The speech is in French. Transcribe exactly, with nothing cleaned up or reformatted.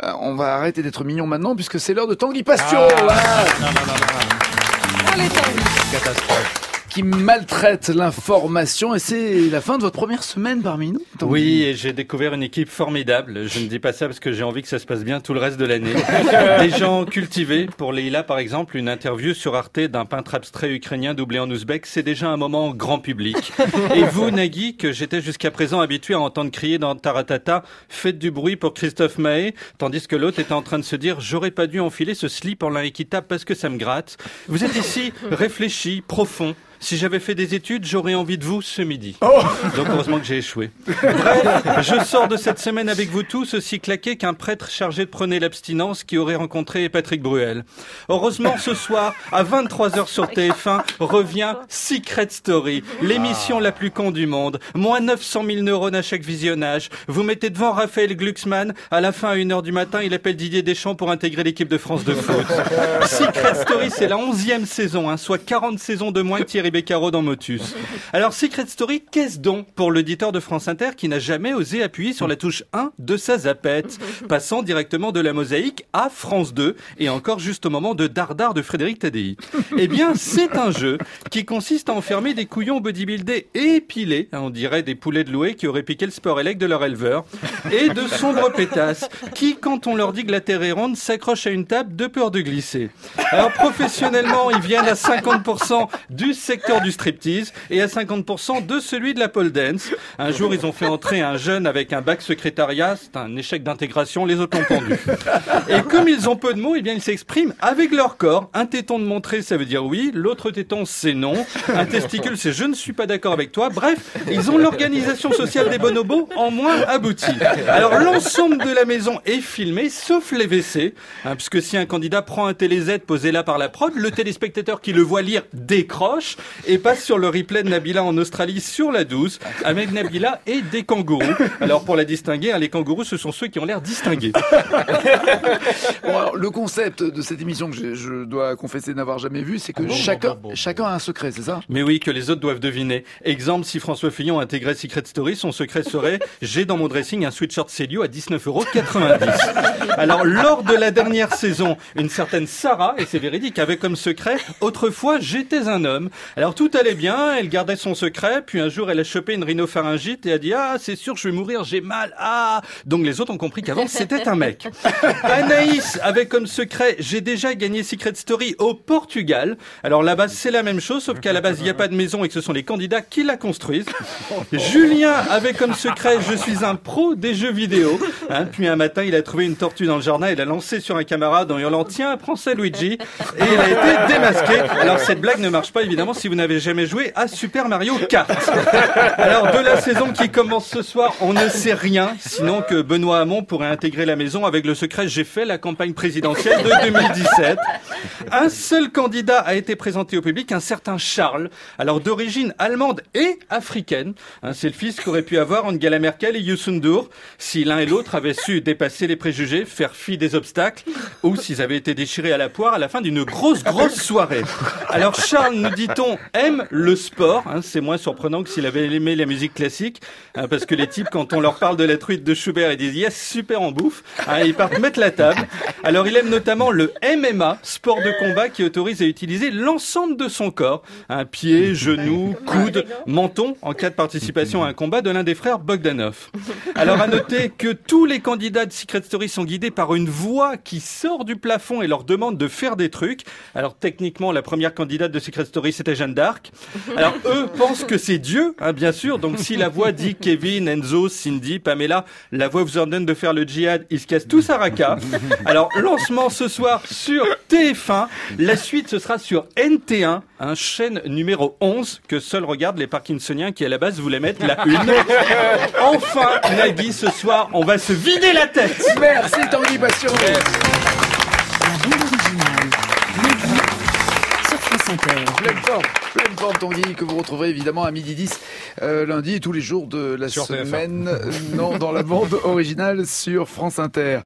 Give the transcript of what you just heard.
va, on va arrêter d'être mignon maintenant puisque c'est l'heure de Tanguy Passion. Ah, ah. Non, non, non, non. Allez, Tanguy. Catastrophe. Qui maltraite l'information et c'est la fin de votre première semaine parmi nous. Tanguy. Oui, et j'ai découvert une équipe formidable. Je ne dis pas ça parce que j'ai envie que ça se passe bien tout le reste de l'année. Des gens cultivés. Pour Leïla, par exemple, une interview sur Arte d'un peintre abstrait ukrainien doublé en ouzbek, c'est déjà un moment grand public. Et vous, Nagui, que j'étais jusqu'à présent habitué à entendre crier dans Taratata, faites du bruit pour Christophe Mahé, tandis que l'autre était en train de se dire, j'aurais pas dû enfiler ce slip en lin équitable parce que ça me gratte. Vous êtes ici réfléchi, profond. Si j'avais fait des études, j'aurais envie de vous ce midi. Oh Donc heureusement que j'ai échoué. Bref, je sors de cette semaine avec vous tous aussi claqué qu'un prêtre chargé de prôner l'abstinence qui aurait rencontré Patrick Bruel. Heureusement, ce soir, à vingt-trois heures sur T F un, revient Secret Story, l'émission la plus con du monde. Moins neuf cent mille neurones à chaque visionnage. Vous mettez devant Raphaël Glucksmann. À la fin, à une heure du matin, il appelle Didier Deschamps pour intégrer l'équipe de France de foot. Secret Story, c'est la onzième saison, hein, soit quarante saisons de moins que Thierry Beccaro dans Motus. Alors, Secret Story, qu'est-ce donc pour l'auditeur de France Inter qui n'a jamais osé appuyer sur la touche un de sa zapette, passant directement de la mosaïque à France deux, et encore juste au moment de Dardar de Frédéric Tadei. Eh bien, c'est un jeu qui consiste à enfermer des couillons bodybuildés et épilés, hein, on dirait des poulets de Loué qui auraient piqué le sport élect de leur éleveur, et de sombres pétasses qui, quand on leur dit que la terre est ronde, s'accrochent à une table de peur de glisser. Alors, professionnellement, ils viennent à cinquante pour cent du secteur du striptease et à cinquante pour cent de celui de la pole dance. Un jour, ils ont fait entrer un jeune avec un bac secrétariat. C'est un échec d'intégration. Les autres l'ont pendu. Et comme ils ont peu de mots, eh bien, ils s'expriment avec leur corps. Un téton de montrer, ça veut dire oui. L'autre téton, c'est non. Un testicule, c'est je ne suis pas d'accord avec toi. Bref, ils ont l'organisation sociale des bonobos en moins aboutie. Alors, l'ensemble de la maison est filmé, sauf les W C. Hein, puisque si un candidat prend un télé Z posé là par la prod, le téléspectateur qui le voit lire décroche et passe sur le replay de Nabila en Australie sur la douze avec Nabila et des kangourous. Alors pour la distinguer, hein, les kangourous ce sont ceux qui ont l'air distingués. Bon, alors, le concept de cette émission que je, je dois confesser n'avoir jamais vu, c'est que bon, chacun, bon, bon, bon. chacun a un secret, c'est ça? Mais oui, que les autres doivent deviner. Exemple, si François Fillon intégrait Secret Story, son secret serait « J'ai dans mon dressing un sweatshirt Célio à dix-neuf euros quatre-vingt-dix ». Alors lors de la dernière saison, une certaine Sarah, et c'est véridique, avait comme secret « Autrefois, j'étais un homme ». Alors tout allait bien, elle gardait son secret, puis un jour elle a chopé une rhinopharyngite et a dit « Ah, c'est sûr, je vais mourir, j'ai mal, ah !» Donc les autres ont compris qu'avant c'était un mec. Anaïs avait comme secret « J'ai déjà gagné Secret Story au Portugal ». Alors là-bas c'est la même chose, sauf qu'à la base il n'y a pas de maison et que ce sont les candidats qui la construisent. Julien avait comme secret « Je suis un pro des jeux vidéo ». Hein, puis un matin il a trouvé une tortue dans le jardin, il l'a lancée sur un camarade en hurlant « Tiens, prends ça Luigi » et il a été démasqué. Alors cette blague ne marche pas évidemment si vous n'avez jamais joué à Super Mario Kart. Alors de la saison qui commence ce soir, on ne sait rien, sinon que Benoît Hamon pourrait intégrer la maison avec le secret « J'ai fait la campagne présidentielle de deux mille dix-sept ». Un seul candidat a été présenté au public, un certain Charles, alors d'origine allemande et africaine. Hein, c'est le fils qu'aurait pu avoir Angela Merkel et Youssou N'Dour si l'un et l'autre avaient su dépasser les préjugés, faire fi des obstacles, ou s'ils avaient été déchirés à la poire à la fin d'une grosse, grosse soirée. Alors Charles, nous dit-on, aime le sport. Hein, c'est moins surprenant que s'il avait aimé la musique classique, hein, parce que les types, quand on leur parle de la truite de Schubert, ils disent « Yes, super en bouffe hein, ». Ils partent mettre la table. Alors il aime notamment le M M A, sport de combat qui autorise à utiliser l'ensemble de son corps. Hein, pieds, genoux, coudes, menton, en cas de participation à un combat de l'un des frères Bogdanov. Alors à noter que tous les candidats de Secret Story sont guidés par une voix qui sort du plafond et leur demande de faire des trucs. Alors techniquement, la première candidate de Secret Story, c'était Jeanne d'Arc. Alors eux pensent que c'est Dieu, hein, bien sûr. Donc si la voix dit Kevin, Enzo, Cindy, Pamela, la voix vous ordonne de faire le djihad, ils se cassent tous à raka. Alors lancement ce soir sur T F un. La suite, ce sera sur N T un, un chaîne numéro onze que seuls regardent les Parkinsoniens qui à la base voulaient mettre la une. Enfin, Nagui, ce soir, on va se vider la tête. Merci Tanguy Passion. La bande originale. Nagui sur France Inter. Pleine forme, pleine forme Tanguy, que vous retrouverez évidemment à midi dix euh, lundi et tous les jours de la Sur T F un. semaine. Non, dans la bande originale sur France Inter.